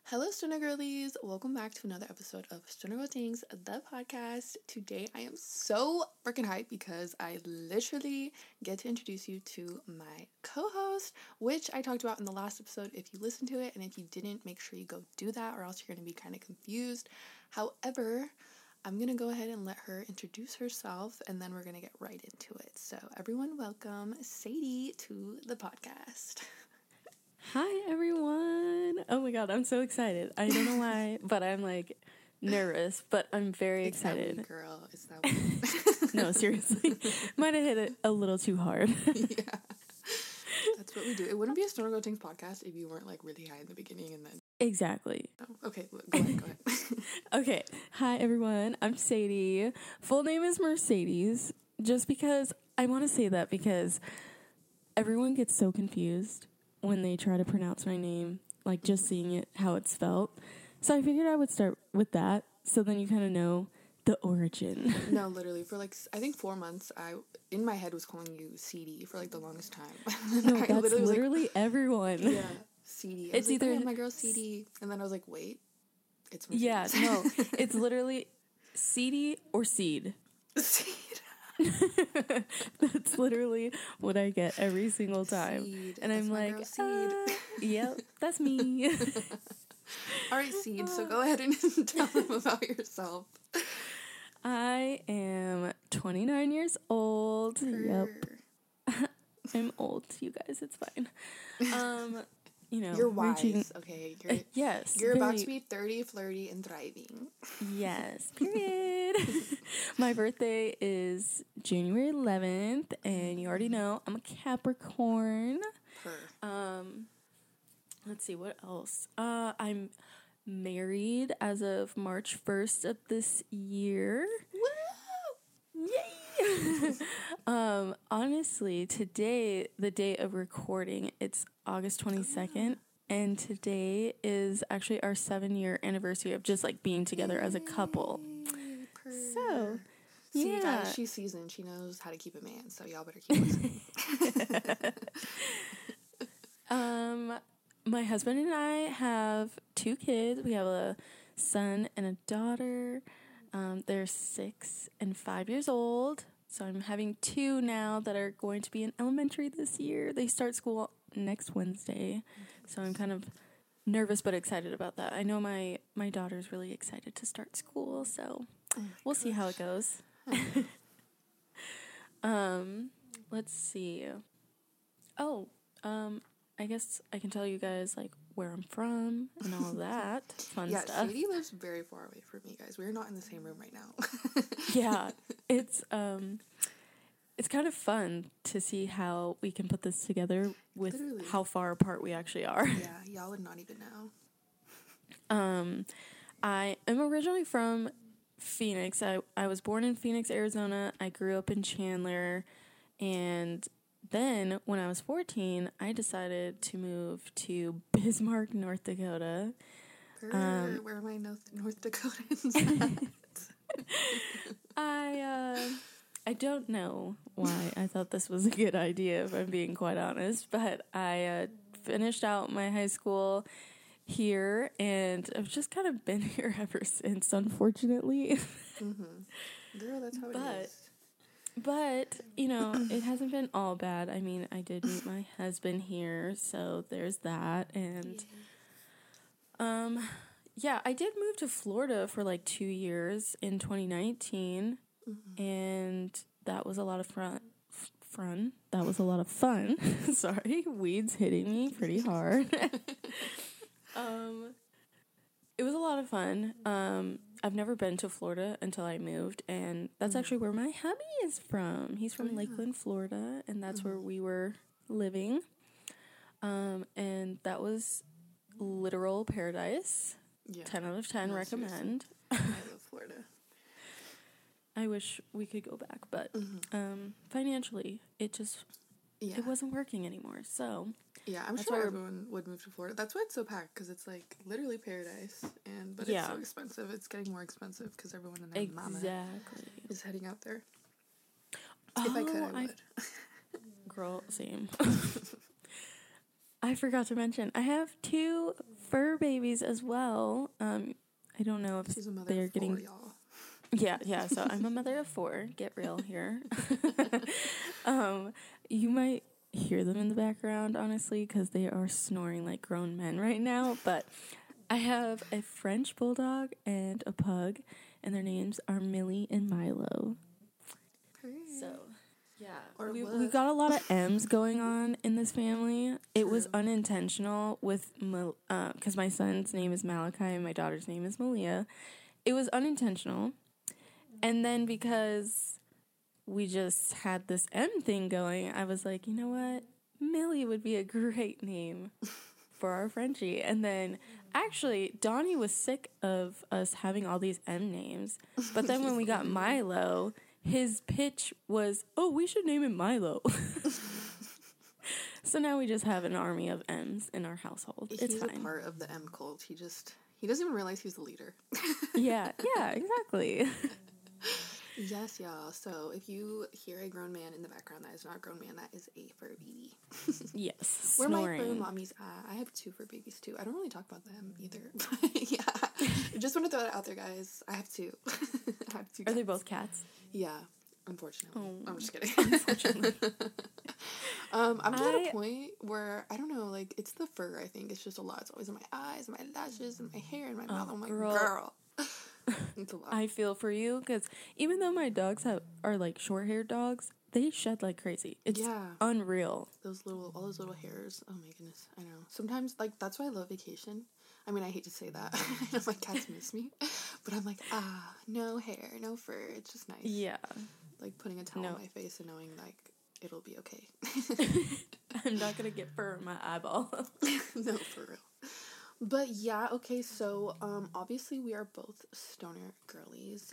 Hello, Stoner Girlies. Welcome back to another episode of Stoner Girl Things, the podcast. Today, I am so freaking hyped because I literally get to introduce you to my co-host, which I talked about in the last episode if you listened to it, and if you didn't, make sure you go do that or else you're going to be kind of confused. However, I'm going to go ahead and let her introduce herself, and then we're going to get right into it. So, everyone, welcome Sadie to the podcast. Hi, everyone. Oh my god, I'm so excited. I don't know why, but I'm like nervous, but I'm very excited. That one, girl. It's that one. No, seriously. Might have hit it a little too hard. Yeah. That's what we do. It wouldn't be a Stoner Girl Things podcast if you weren't like really high in the beginning and then. Exactly. Oh, okay, go ahead. Okay. Hi, everyone. I'm Sadie. Full name is Mercedes. Just because I want to say that because everyone gets so confused when they try to pronounce my name, like just seeing it, how it's spelled. So I figured I would start with that, so then you kind of know the origin. No, literally, for like, I think 4 months, I, in my head, was calling you CD for like the longest time. No, that's literally like, everyone. Yeah, CD. It's either, my girl CD, and then I was like, wait, it's Mercedes. Yeah, no, it's literally CD or seed. Seed. That's literally what I get every single time. Seed. And That's I'm my like, girl, Seed. Yep, that's me. All right, Seed, so go ahead and tell them about yourself. I am 29 years old. Yep. I'm old, you guys, it's fine. You know, you're wise, okay? You're, yes. You're about to be 30, flirty, and thriving. Yes, period. My birthday is January 11th, and you already know I'm a Capricorn. Let's see, what else? I'm married as of March 1st of this year. Woo! Yay! Honestly, today, the day of recording, it's August 22nd, and today is actually our 7-year anniversary of just like being together as a couple. So, see, yeah. guys, she's seasoned. She knows how to keep a man, so y'all better keep listening. My husband and I have 2 kids. We have a son and a daughter. They're 6 and 5 years old. So I'm having 2 now that are going to be in elementary this year. They start school next Wednesday. So I'm kind of nervous but excited about that. I know my daughter's really excited to start school, so we'll see how it goes. Let's see. I guess I can tell you guys like where I'm from and all of that fun stuff. Yeah, Sadie lives very far away from me, guys. We're not in the same room right now. Yeah, it's kind of fun to see how we can put this together with literally how far apart we actually are. Yeah, y'all would not even know. I am originally from Phoenix. I was born in Phoenix, Arizona. I grew up in Chandler, and then when I was 14, I decided to move to Bismarck, North Dakota. Where are my North Dakotans at? I don't know why I thought this was a good idea, if I'm being quite honest, but I finished out my high school here, and I've just kind of been here ever since, unfortunately. Girl, that's how it is. But, you know, it hasn't been all bad. I mean, I did meet my husband here, so there's that, and yeah, I did move to Florida for like 2 years in 2019, and that was a lot of fun. That was a lot of fun. Sorry, weeds hitting me pretty hard. It was a lot of fun. I've never been to Florida until I moved, and that's actually where my hubby is from. He's from Lakeland, Florida, and that's where we were living. And that was literal paradise. Yeah. 10 out of 10 recommend. I love Florida. I wish we could go back, but financially, it wasn't working anymore. So yeah, I'm sure everyone would move to Florida. That's why it's so packed, because it's like literally paradise, but it's so expensive. It's getting more expensive because everyone and their mama is heading out there. If I could, I would. Girl, same. I forgot to mention, I have 2 fur babies as well. I don't know if She's a mother they're of getting... four, y'all. Yeah, so I'm a mother of 4. Get real here. You might hear them in the background, honestly, because they are snoring like grown men right now. But I have a French bulldog and a pug, and their names are Millie and Milo. So, yeah, we got a lot of M's going on in this family. It was unintentional with, because my son's name is Malachi and my daughter's name is Malia. It was unintentional. And then because we just had this M thing going, I was like, you know what? Millie would be a great name for our Frenchie. And then actually, Donnie was sick of us having all these M names. But then when we got Milo, his pitch was, oh, we should name him Milo. So now we just have an army of M's in our household. It's fine. He's a part of the M cult. He doesn't even realize he's the leader. Yeah, exactly. Yes, y'all. So if you hear a grown man in the background, that is not a grown man. That is a fur baby. Yes, Where my snoring. fur mommies at. I have 2 fur babies too. I don't really talk about them either. Yeah. Just want to throw that out there, guys. I have 2. I have 2 Are they cats. both cats? Yeah. Unfortunately. Oh. I'm just kidding. Unfortunately. I'm at a point where, I don't know, like, it's the fur, I think. It's just a lot. It's always in my eyes, and my lashes, and my hair, and my mouth. I'm like, girl. It's a lot. I feel for you, because even though my dogs are like short-haired dogs, they shed like crazy. It's unreal. All those little hairs. Oh my goodness. I know. Sometimes, like, that's why I love vacation. I mean, I hate to say that. I know my cats miss me. But I'm like, no hair, no fur. It's just nice. Yeah. Like, putting a towel on my face and knowing, like, it'll be okay. I'm not going to get fur in my eyeball. No, for real. But yeah, okay, so, obviously we are both stoner girlies.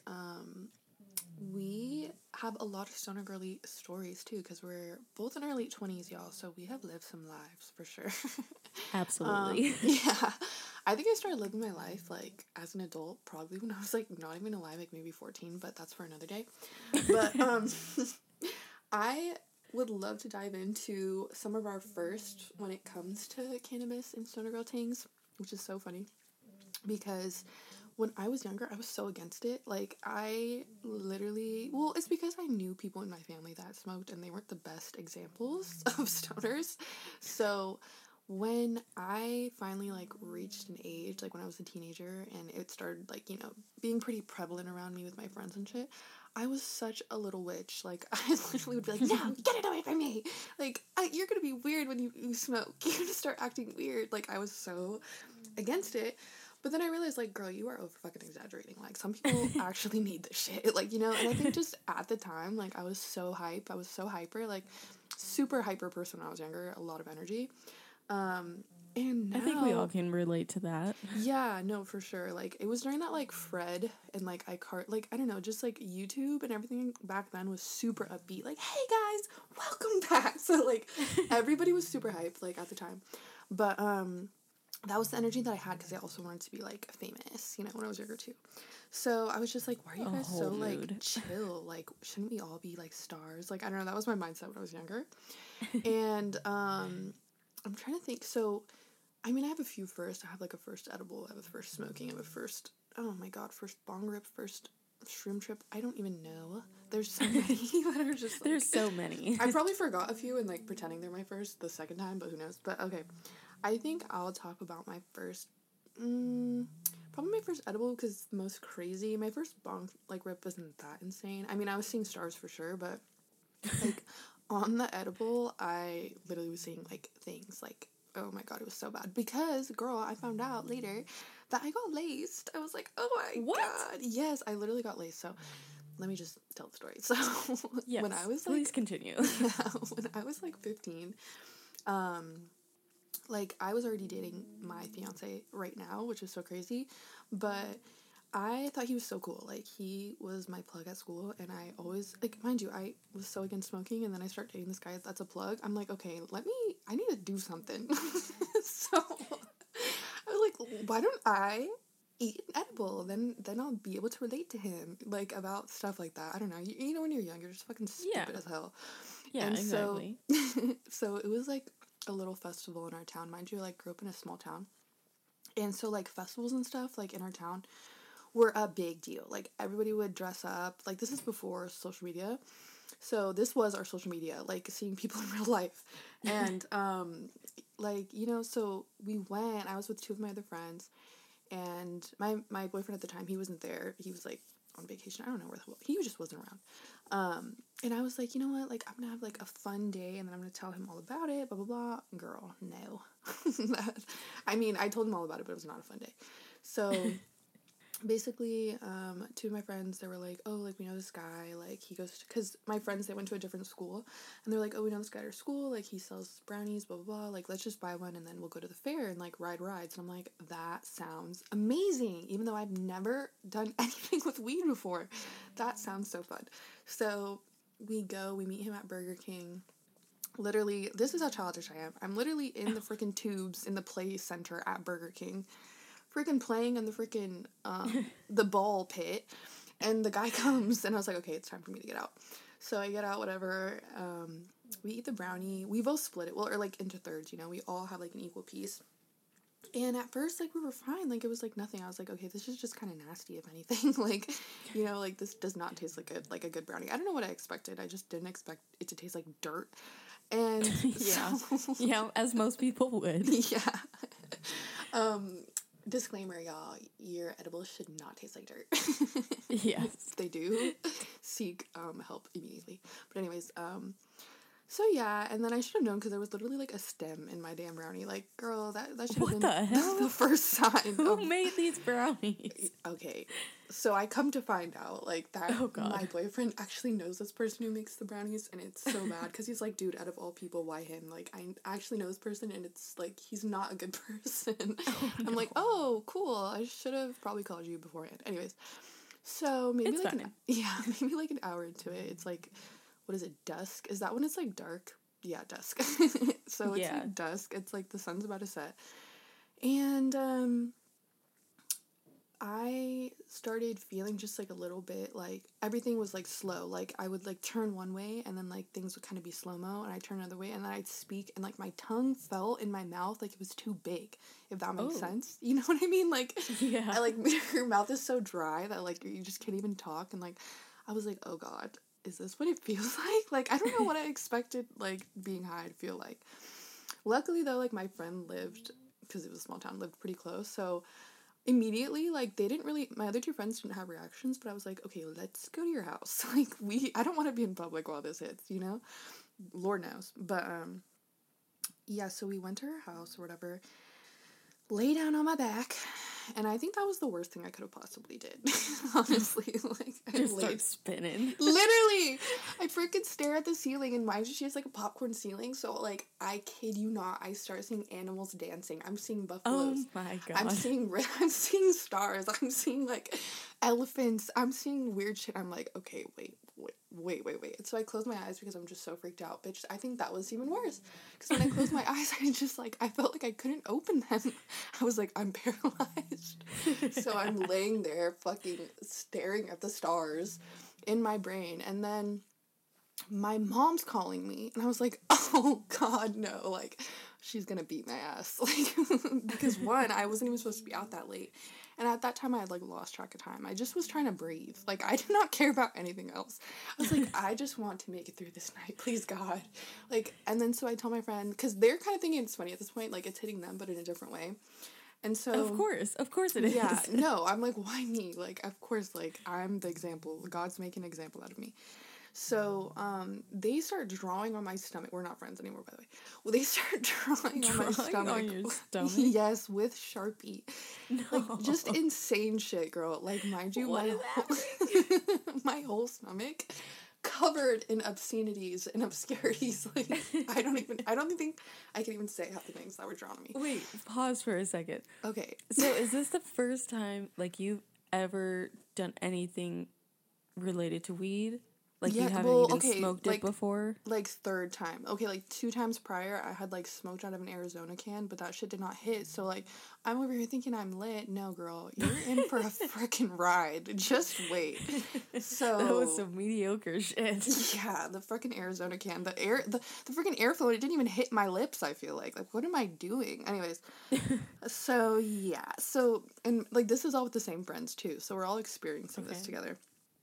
We have a lot of stoner girly stories, too, because we're both in our late 20s, y'all, so we have lived some lives, for sure. Absolutely. Yeah. I think I started living my life, like, as an adult, probably when I was, like, not even alive, like, maybe 14, but that's for another day. But, I would love to dive into some of our first when it comes to cannabis and stoner girl things, which is so funny, because when I was younger, I was so against it. Like, I literally... Well, it's because I knew people in my family that smoked, and they weren't the best examples of stoners. So, when I finally, like, reached an age, like, when I was a teenager, and it started, like, you know, being pretty prevalent around me with my friends and shit, I was such a little witch. Like, I literally would be like, no, get it away from me! Like, you're gonna be weird when you smoke. You're gonna start acting weird. Like, I was so against it. But then I realized, like, girl, you are over fucking exaggerating. Like, some people actually need this shit. Like, you know, and I think just at the time, like, I was so hype. I was so hyper. Like, super hyper person when I was younger. A lot of energy. And now, I think we all can relate to that. Yeah, no, for sure. Like, it was during that, like, Fred and, like, iCart, like, I don't know, just, like, YouTube and everything back then was super upbeat. Like, hey, guys, welcome back. So, like, everybody was super hyped, like, at the time. But, that was the energy that I had because I also wanted to be, like, famous, you know, when I was younger, too. So, I was just like, why are you guys so, like, chill? Like, shouldn't we all be, like, stars? Like, I don't know, that was my mindset when I was younger. And, I'm trying to think. So, I mean, I have a few first. I have, like, a first edible. I have a first smoking. I have a first, oh my god, first bong rip, first shroom trip. I don't even know. There's so many that are just, like... There's so many. I probably forgot a few and, like, pretending they're my first the second time, but who knows. But, okay. I think I'll talk about my first, probably my first edible because it's the most crazy. My first bong, like, rip wasn't that insane. I mean, I was seeing stars for sure, but, like, on the edible, I literally was seeing, like, things, like, oh my god, it was so bad. Because, girl, I found out later that I got laced. I was like, oh my god. Yes, I literally got laced. So, let me just tell the story. So, yes, when I was, like... Please continue. Yeah, when I was, like, 15, like, I was already dating my fiance right now, which is so crazy, but I thought he was so cool. Like, he was my plug at school, and I always, like, mind you, I was so against smoking, and then I start dating this guy that's a plug. I'm like, okay, I need to do something. So, I was like, why don't I eat an edible? Then I'll be able to relate to him, like, about stuff like that. I don't know. You know, when you're young, you're just fucking stupid as hell. Yeah, and exactly. So it was, like, a little festival in our town. Mind you, I, like, grew up in a small town. And so, like, festivals and stuff, like, in our town were a big deal. Like, everybody would dress up. Like, this is before social media. So this was our social media, like, seeing people in real life. And, like, you know, so we went, I was with two of my other friends, and my boyfriend at the time, he wasn't there. He was, like, on vacation. I don't know where the hell, he just wasn't around. And I was like, you know what, like, I'm gonna have, like, a fun day, and then I'm gonna tell him all about it, blah, blah, blah. Girl, no. I mean, I told him all about it, but it was not a fun day. So basically, two of my friends, they were like, oh, like, we know this guy, like, he goes to, because my friends, they went to a different school, and they're like, oh, we know this guy at our school, like, he sells brownies, blah, blah, blah, like, let's just buy one, and then we'll go to the fair and, like, ride rides. And I'm like, that sounds amazing, even though I've never done anything with weed before. That sounds so fun. So we meet him at Burger King. Literally, this is how childish I am. I'm literally in the freaking tubes in the play center at Burger King, freaking playing in the freaking the ball pit, and the guy comes, and I was like, okay, it's time for me to get out. So I get out, whatever. We eat the brownie. We both split it, well, or like into thirds, you know. We all have like an equal piece. And at first, like, we were fine. Like, it was like nothing. I was like, okay, this is just kind of nasty, if anything. Like, you know, like, this does not taste like a good brownie. I don't know what I expected. I just didn't expect it to taste like dirt. And yeah, yeah, as most people would. Yeah. Disclaimer, y'all, your edibles should not taste like dirt. Yes. If they do, seek help immediately. But anyways, so yeah, and then I should have known because there was literally like a stem in my damn brownie. Like, girl, that should have been the hell? The first sign. Who made these brownies? Okay, so I come to find out like that my boyfriend actually knows this person who makes the brownies, and it's so bad because he's like, dude, out of all people, why him? Like, I actually know this person, and it's like he's not a good person. Oh, no. I'm like, oh, cool. I should have probably called you beforehand. Anyways, so maybe it's like fine. maybe like an hour into it, it's like, what is it, dusk? Is that when it's like dark? Yeah, dusk. So it's like dusk. It's like the sun's about to set. And I started feeling just like a little bit like everything was like slow. Like I would like turn one way and then like things would kind of be slow-mo, and I'd turn another way and then I'd speak and like my tongue felt in my mouth like it was too big, if that makes sense. You know what I mean? Like, yeah. I like your mouth is so dry that like you just can't even talk, and like I was like, oh God, is this what it feels like? Like, I don't know what I expected, like, being high to feel like. Luckily, though, like, my friend lived, because it was a small town, lived pretty close, so immediately, like, they didn't really, my other two friends didn't have reactions, but I was like, okay, let's go to your house. Like, I don't want to be in public while this hits, you know? Lord knows. But, yeah, so we went to her house or whatever, lay down on my back, and I think that was the worst thing I could have possibly did. Honestly, like, I just start spinning. Literally, I freaking stare at the ceiling, and mind you, she has like a popcorn ceiling, so like, I kid you not, I start seeing animals dancing. I'm seeing buffaloes. Oh my God. I'm seeing stars. I'm seeing like elephants. I'm seeing weird shit. I'm like, okay, wait. So I closed my eyes because I'm just so freaked out, bitch. I think that was even worse. Because when I closed my eyes, I felt like I couldn't open them. I was like, I'm paralyzed. So I'm laying there fucking staring at the stars in my brain. And then my mom's calling me. And I was like, oh God, no. Like, she's gonna beat my ass. Like, because one, I wasn't even supposed to be out that late. And at that time, I had, like, lost track of time. I just was trying to breathe. Like, I did not care about anything else. I was like, I just want to make it through this night. Please, God. Like, and then so I told my friend, because they're kind of thinking it's funny at this point. Like, it's hitting them, but in a different way. And so... Of course it is. Yeah, no, I'm like, why me? Like, of course, like, I'm the example. God's making an example out of me. So, they start drawing on my stomach. We're not friends anymore, by the way. Well, they start drawing on my stomach. On your stomach? Yes, with Sharpie. No. Like, just insane shit, girl. Like, mind you, my whole stomach covered in obscenities and obscurities. Like, I don't think I can even say half the things that were drawn on me. Wait, pause for a second. Okay. So, is this the first time, like, you've ever done anything related to weed? Like, Yeah, you haven't well, even okay, smoked it before? like third time. Okay, like 2 times prior, I had like smoked out of an Arizona can, but that shit did not hit. So like, I'm over here thinking I'm lit. No, girl, you're in for a freaking ride. Just wait. That was So some mediocre shit. yeah, the freaking Arizona can, the freaking airflow, it didn't even hit my lips. I feel like what am I doing? Anyways, so yeah, so and like this is all with the same friends too. So we're all experiencing this Okay. together.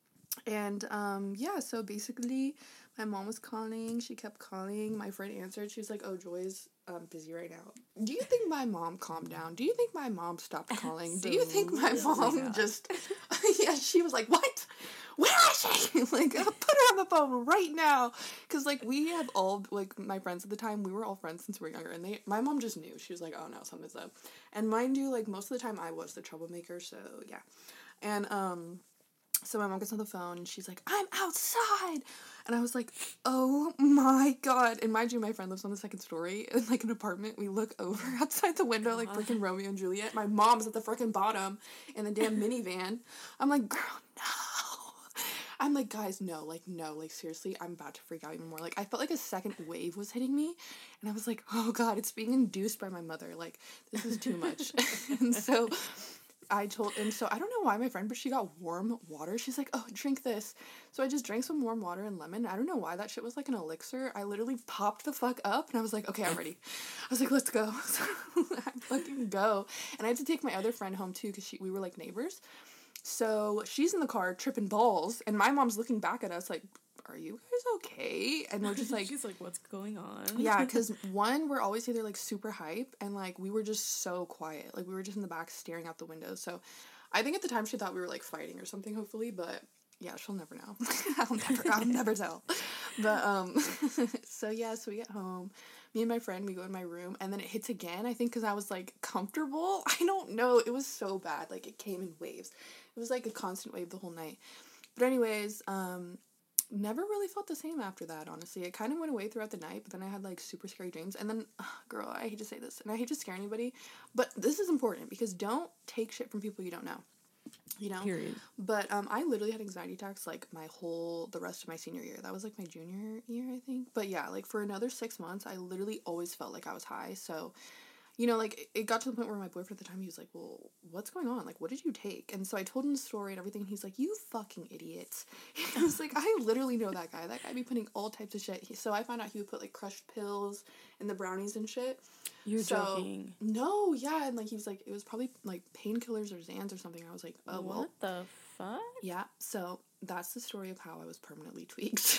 And yeah, so basically my mom was calling, she kept calling, my friend answered, she was like, "Oh, Joy's busy right now." Do you think my mom calmed down? Do you think my mom stopped calling? Do you think my Absolutely mom not. just yeah, she was like, "What? Where is she?" Like, "Put her on the phone right now." Because like we have all, like, my friends at the time, we were all friends since we were younger, and my mom just knew. She was like, "Oh no, something's up." And mind you, like most of the time I was the troublemaker, so yeah. And so my mom gets on the phone and she's like, "I'm outside." And I was like, "Oh my God." And mind you, my friend lives on the second story in like an apartment. We look over outside the window like freaking Romeo and Juliet. My mom's at the freaking bottom in the damn minivan. I'm like, "Girl, no." I'm like, "Guys, no, like seriously, I'm about to freak out even more." Like I felt like a second wave was hitting me and I was like, "Oh God, it's being induced by my mother. Like this is too much." And so I told, and so I don't know why my friend, but she got warm water. She's like, "Oh, drink this." So I just drank some warm water and lemon. I don't know why that shit was like an elixir. I literally popped the fuck up and I was like, "Okay, I'm ready." I was like, "Let's go." So I fucking go. And I had to take my other friend home too because we were like neighbors. So she's in the car tripping balls and my mom's looking back at us like, "Are you guys okay?" And we're just like, She's like, "What's going on?" yeah, because one, we're always either like super hype and like we were just so quiet. Like we were just in the back staring out the window. So I think at the time she thought we were like fighting or something, hopefully, but yeah, she'll never know. I'll never tell. But so yeah, so we get home. Me and my friend, we go in my room and then it hits again. I think because I was like comfortable. I don't know. It was so bad. Like it came in waves. It was like a constant wave the whole night. But anyways, never really felt the same after that, honestly. It kind of went away throughout the night, but then I had like super scary dreams. And then, girl, I hate to say this, and I hate to scare anybody, but this is important because don't take shit from people you don't know. You know? Period. But I literally had anxiety attacks like the rest of my senior year. That was like my junior year, I think. But yeah, like for another 6 months, I literally always felt like I was high. So, you know, like, it got to the point where my boyfriend at the time, he was like, "Well, what's going on? Like, what did you take?" And so I told him the story and everything, and he's like, "You fucking idiot." I was like, "I literally know that guy. That guy be putting all types of shit." So I found out he would put, like, crushed pills in the brownies and shit. You're joking. No, yeah, and, like, he was like, it was probably, like, painkillers or Xans or something. I was like, "Oh, well." What the fuck? Yeah, so that's the story of how I was permanently tweaked.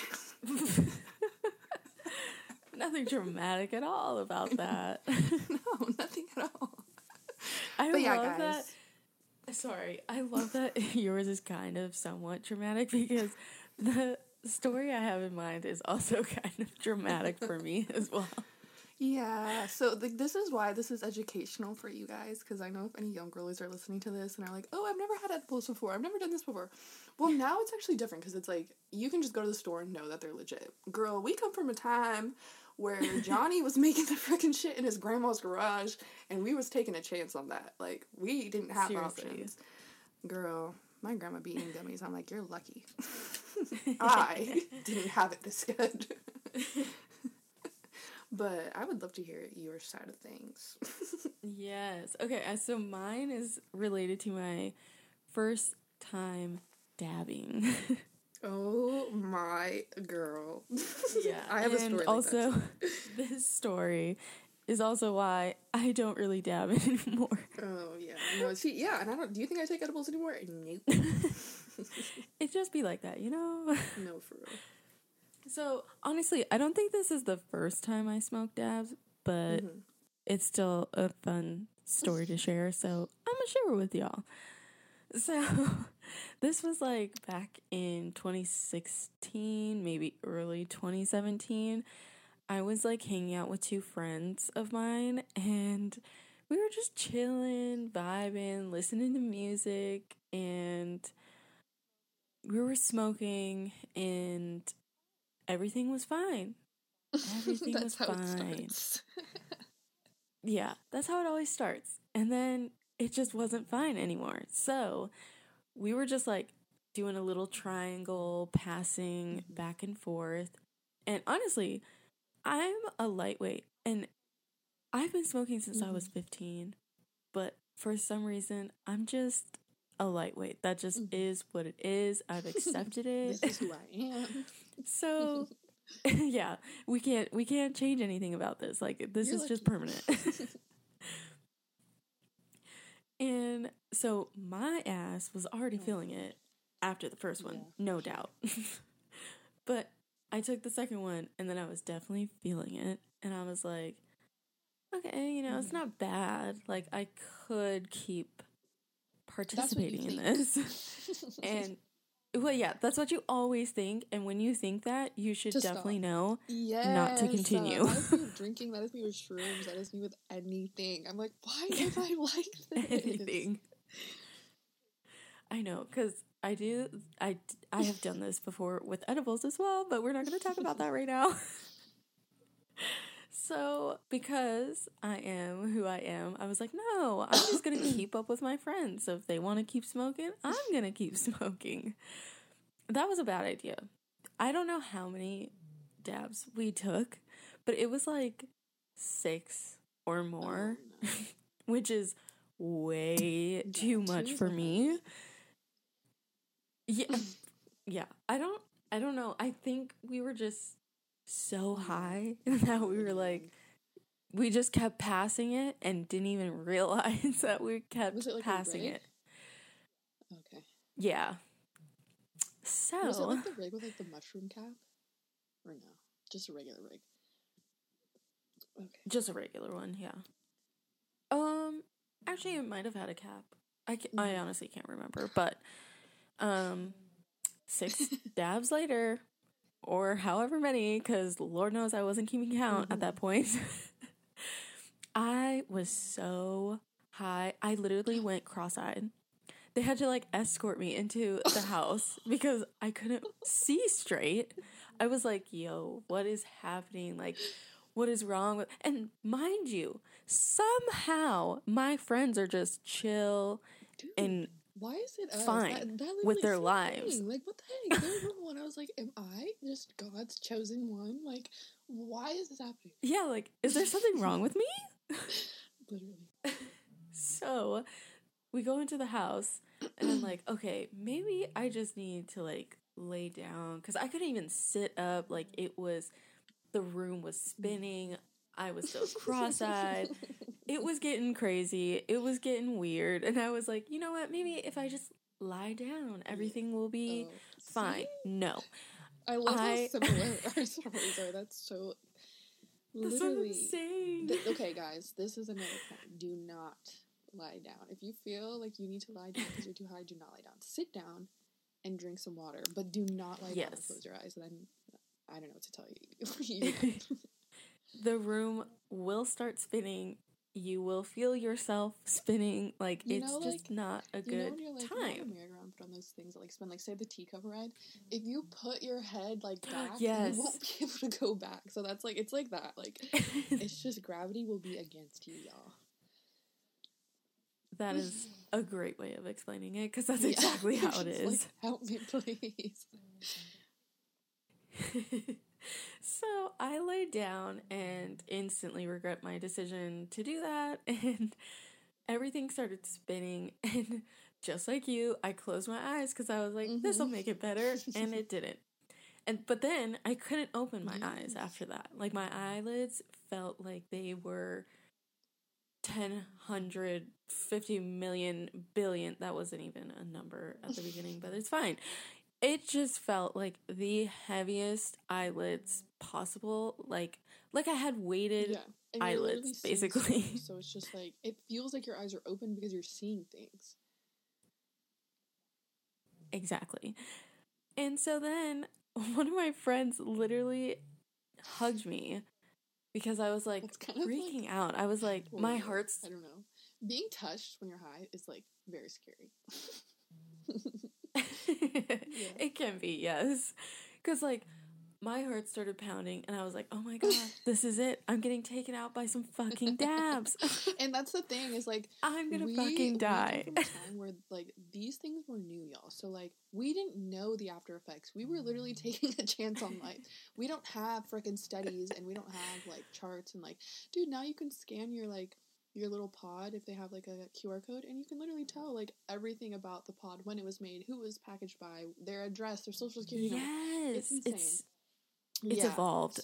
Nothing dramatic at all about that. No, nothing at all. I But yeah, love guys. that. Sorry, I love that yours is kind of somewhat dramatic because the story I have in mind is also kind of dramatic for me as well. Yeah, so this is why this is educational for you guys, because I know if any young girlies are listening to this and are like, "Oh, I've never had edibles before, I've never done this before." Well, now it's actually different, because it's like, you can just go to the store and know that they're legit. Girl, we come from a time where Johnny was making the freaking shit in his grandma's garage, and we was taking a chance on that. Like, we didn't have Seriously. options. Girl, my grandma be eating gummies. I'm like, "You're lucky." I didn't have it this good. But I would love to hear your side of things. Yes. Okay, so mine is related to my first time dabbing. Oh my girl. Yeah. I have a story like also, that too. this story is also why I don't really dab anymore. Oh yeah. No, see, yeah, and I don't, do you think I take edibles anymore? Nope. It just be like that, you know? No, for real. So, honestly, I don't think this is the first time I smoked dabs, but it's still a fun story to share, so I'm gonna share it with y'all. So, this was like back in 2016, maybe early 2017. I was like hanging out with two friends of mine, and we were just chilling, vibing, listening to music, and we were smoking, and everything was fine. Everything was That's how it fine. starts. Yeah, that's how it always starts. And then it just wasn't fine anymore. So we were just like, doing a little triangle, passing back and forth. And honestly, I'm a lightweight, and I've been smoking since I was 15, but for some reason, I'm just a lightweight. That just is what it is. I've accepted it. This is who I am. So, yeah, we can't change anything about this. Like, this is just permanent. And so my ass was already feeling it after the first one, no doubt. But I took the second one, and then I was definitely feeling it, and I was like, okay, you know, it's not bad. Like, I could keep participating in this. And, well, yeah, that's what you always think, and when you think that, you should definitely know not to continue. That is me with drinking, that is me with shrooms, that is me with anything. I'm like, why am I like this? Anything. I know, because I have done this before with edibles as well, but we're not going to talk about that right now. So, because I am who I am, I was like, no, I'm just going to keep up with my friends. So if they want to keep smoking, I'm going to keep smoking. That was a bad idea. I don't know how many dabs we took, but it was like 6 or more, which is way too much for me. Yeah. I don't know. I think we were just so high that we were like, we just kept passing it and didn't even realize that we kept passing it. Okay. Yeah. So was it like the rig with like the mushroom cap? Or no? Just a regular rig. Okay. Just a regular one, yeah. Actually it might have had a cap. I honestly can't remember, but 6 dabs later, or however many, because Lord knows I wasn't keeping count at that point. I was so high. I literally went cross-eyed. They had to, like, escort me into the house because I couldn't see straight. I was like, yo, what is happening? Like, what is wrong with... And mind you, somehow my friends are just chill and... Why is it fine with their lives? Like, what the heck? There was one, I was like, am I just God's chosen one? Like, why is this happening? Yeah, like, is there something wrong with me? Literally. So, we go into the house, and I'm like, okay, maybe I just need to, like, lay down. Because I couldn't even sit up. Like, the room was spinning. I was so cross-eyed. It was getting crazy. It was getting weird. And I was like, you know what? Maybe if I just lie down, everything will be fine. See? No. I love how similar our stories are. That's so... That's literally. what I'm saying. Okay, guys, this is another point. Do not lie down. If you feel like you need to lie down because you're too high, do not lie down. Sit down and drink some water, but do not lie down and close your eyes. Then I don't know what to tell you. The room will start spinning. You will feel yourself spinning. Like, it's just not a good when you're like, time. You merry-go-round, put on those things that like spin, like say the teacup ride. If you put your head like back, yes, you won't be able to go back. So that's like, it's like that. Like, it's just gravity will be against you, y'all. That is a great way of explaining it, because that's exactly how it is. Like, help me, please. So I laid down and instantly regret my decision to do that, and everything started spinning, and just like you, I closed my eyes because I was like, this will make it better, and it didn't. But then I couldn't open my eyes after that. Like, my eyelids felt like they were 10, 100, 50 million, billion. That wasn't even a number at the beginning, but it's fine. It just felt like the heaviest eyelids possible. Like I had weighted eyelids, basically. So it's just like, it feels like your eyes are open because you're seeing things. Exactly. And so then one of my friends literally hugged me because I was like freaking out. I was like, my heart's... I don't know. Being touched when you're high is like very scary. It can be, yes. Because like my heart started pounding, and I was like, oh my god, this is it. I'm getting taken out by some fucking dabs. And that's the thing, is like, I'm gonna fucking die. We come from a time where, like, these things were new, y'all. So, like, we didn't know the after effects. We were literally taking a chance on life. We don't have freaking studies, and we don't have, like, charts, and, like, dude, now you can scan your, like, your little pod if they have, like, a QR code, and you can literally tell, like, everything about the pod, when it was made, who it was packaged by, their address, their social security number. Yes, It's insane. It's evolved.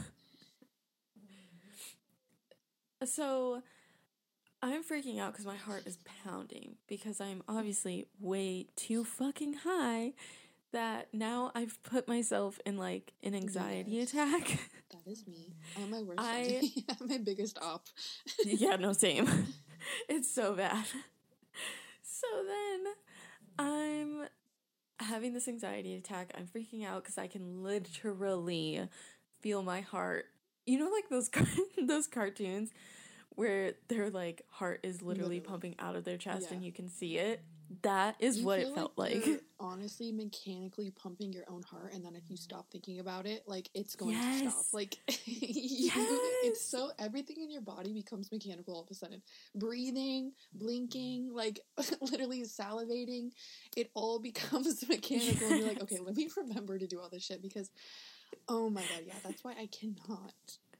So I'm freaking out because my heart is pounding because I'm obviously way too fucking high that now I've put myself in, like, an anxiety attack. That is me. I'm my worst enemy. I'm my biggest op. Yeah, no, same. It's so bad. So then I'm having this anxiety attack. I'm freaking out because I can literally feel my heart. You know, like those cartoons where their, like, heart is literally pumping out of their chest and you can see it? That is what it felt like. You're honestly mechanically pumping your own heart, and then if you stop thinking about it, like, it's going to stop. Like, it's so, everything in your body becomes mechanical all of a sudden. Breathing, blinking, like, literally salivating, it all becomes mechanical, and you're like, okay, let me remember to do all this shit, because, oh my god, yeah, that's why I cannot.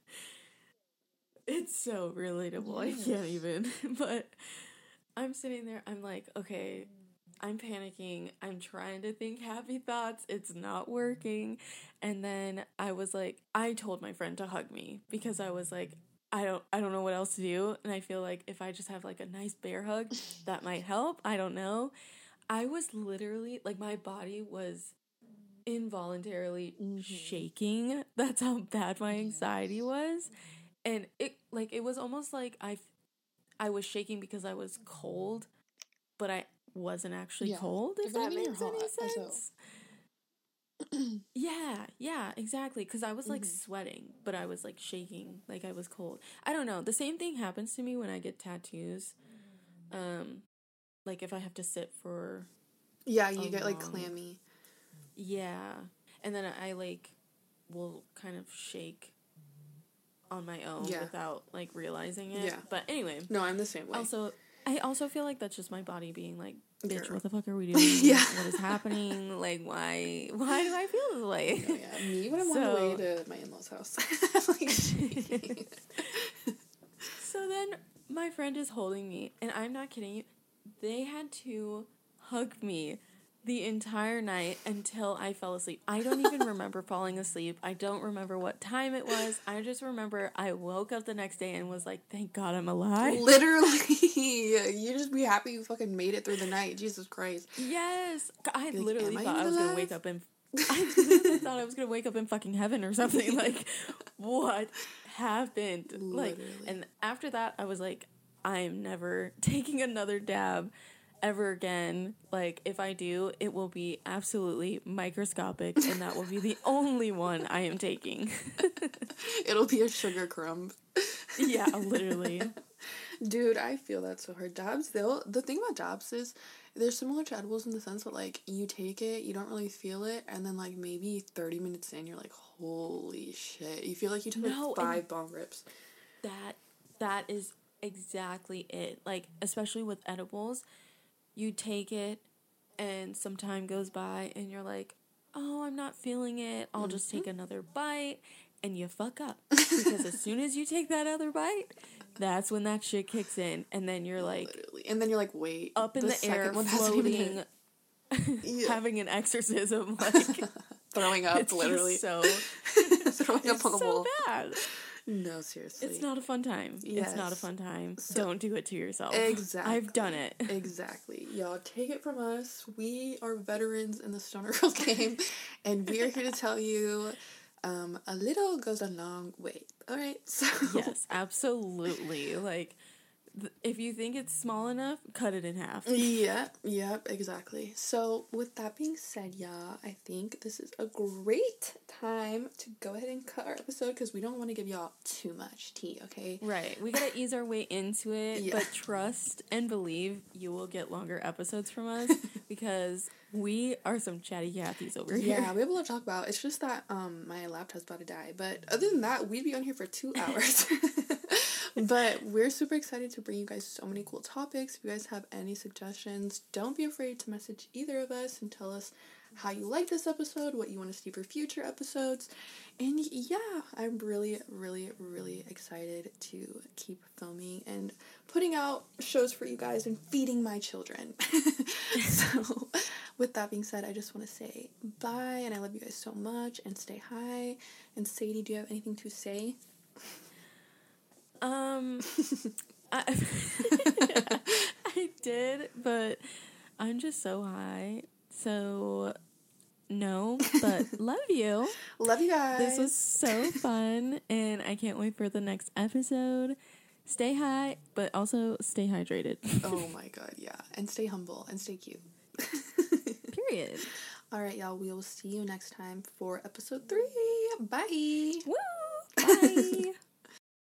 It's so relatable, I can't even, but I'm sitting there, I'm like, okay, I'm panicking, I'm trying to think happy thoughts, it's not working, and then I was like, I told my friend to hug me, because I was like, I don't know what else to do, and I feel like if I just have, like, a nice bear hug, that might help, I don't know. I was literally, like, my body was involuntarily shaking, that's how bad my anxiety was, and it was almost like I was shaking because I was cold, but I wasn't actually cold, if that makes any sense. Yeah, exactly, because I was, like, sweating, but I was, like, shaking, like I was cold. I don't know, the same thing happens to me when I get tattoos, like, if I have to sit for you get, like, clammy. Yeah, and then I, like, will kind of shake on my own without, like, realizing it. But anyway. No, I'm the same way. I also feel like that's just my body being like, bitch, Girl. what the fuck are we doing? What is happening? Like, why do I feel this way? No, yeah. Me when I'm on the way to my in-laws' house. Like, so then my friend is holding me, and I'm not kidding you. They had to hug me the entire night until I fell asleep. I don't even remember falling asleep. I don't remember what time it was. I just remember I woke up the next day and was like, thank God I'm alive. Literally. You just be happy you fucking made it through the night. Jesus Christ. Yes. I literally thought I was going to wake up in... I literally thought I was going to wake up in fucking heaven or something. Like, what happened? Literally. Like, and after that, I was like, I am never taking another dab ever again. Like, if I do, it will be absolutely microscopic, and that will be the only one I am taking. It'll be a sugar crumb. Yeah, literally. Dude, I feel that so hard. Dabs, the thing about dabs is they're similar to edibles in the sense that, like, you take it, you don't really feel it, and then, like, maybe 30 minutes in, you're like, holy shit. You feel like you took, like, 5 bong rips. That is exactly it. Like, especially with edibles, you take it, and some time goes by, and you're like, oh, I'm not feeling it, I'll just take another bite, and you fuck up. Because as soon as you take that other bite, that's when that shit kicks in, and then you're like... Literally. And then you're like, wait. Up in the air, floating, having an exorcism, like... Throwing up, literally. So... Throwing up on the wall. It's so bad. No, seriously. It's not a fun time. Yes. It's not a fun time. So, don't do it to yourself. Exactly. I've done it. Exactly. Y'all, take it from us. We are veterans in the Stoner Girls game, and we are here to tell you a little goes a long way. All right? So yes, absolutely. Like, If you think it's small enough, cut it in half. Yep, exactly. So with that being said, y'all, I think this is a great time to go ahead and cut our episode because we don't want to give y'all too much tea, okay? Right. We gotta ease our way into it, Yeah. but trust and believe you will get longer episodes from us because we are some chatty Cathys over here. Yeah, we have a lot to talk about. It's just that my laptop's about to die. But other than that, we'd be on here for 2 hours. But we're super excited to bring you guys so many cool topics. If you guys have any suggestions, don't be afraid to message either of us and tell us how you like this episode, what you want to see for future episodes. And yeah, I'm really, really, really excited to keep filming and putting out shows for you guys and feeding my children. So with that being said, I just want to say bye and I love you guys so much and stay high. And Sadie, do you have anything to say? I did, but I'm just so high. So, no, but love you. Love you guys. This was so fun, and I can't wait for the next episode. Stay high, but also stay hydrated. Oh my god, yeah. And stay humble and stay cute. Period. All right, y'all. We will see you next time for episode 3. Bye. Woo! Bye.